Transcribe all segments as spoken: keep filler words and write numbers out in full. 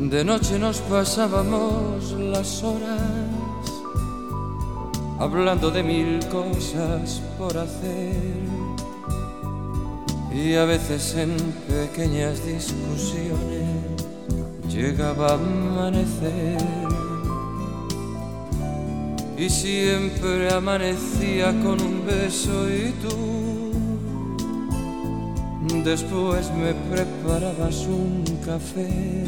De noche nos pasábamos las horas hablando de mil cosas por hacer, y a veces en pequeñas discusiones llegaba a amanecer, y siempre amanecía con un beso y tú después me preparabas un café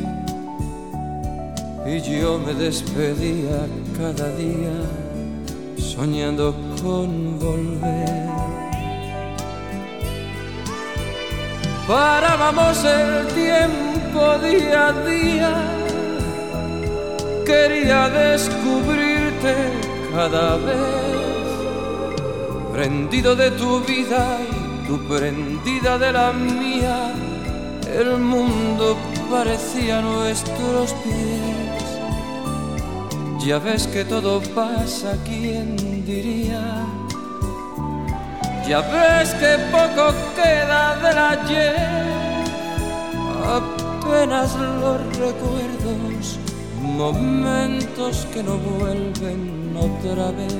y yo me despedía cada día soñando con volver. Parábamos el tiempo día a día, quería descubrirte cada vez, prendido de tu vida y tú prendida de la mía. El mundo parecía a nuestros pies. Ya ves que todo pasa, ¿quién diría? Ya ves que poco queda del ayer, apenas los recuerdos, momentos que no vuelven otra vez.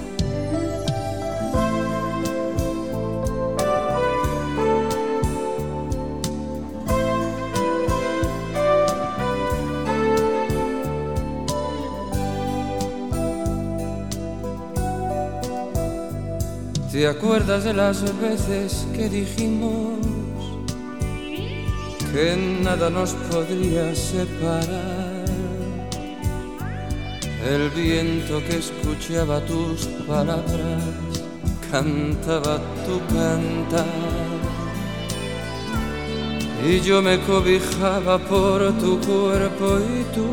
¿Te acuerdas de las veces que dijimos que nada nos podría separar? El viento que escuchaba tus palabras cantaba tu cantar, y yo me cobijaba por tu cuerpo y tú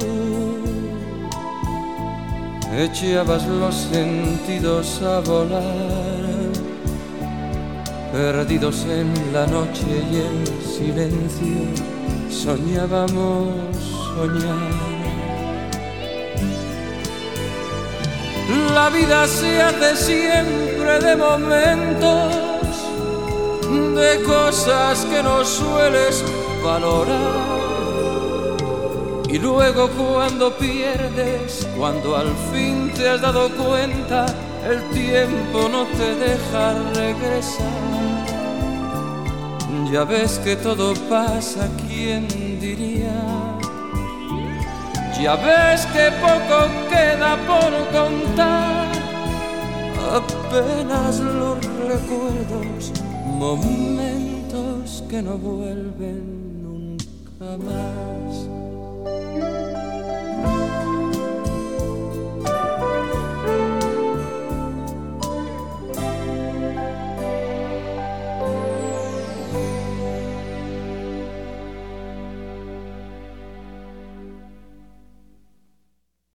echabas los sentidos a volar, perdidos en la noche y el silencio, soñábamos soñar. La vida se hace siempre de momentos, de cosas que no sueles valorar, y luego cuando pierdes, cuando al fin te has dado cuenta, el tiempo no te deja regresar. Ya ves que todo pasa, ¿quién diría? Ya ves que poco queda por contar, apenas los recuerdos, momentos que no vuelven nunca más.